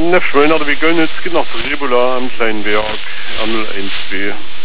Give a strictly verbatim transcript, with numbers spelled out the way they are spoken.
Ne Freunde, wir gönnen jetzt geht nach Rebola am kleinen Berg, am eins B.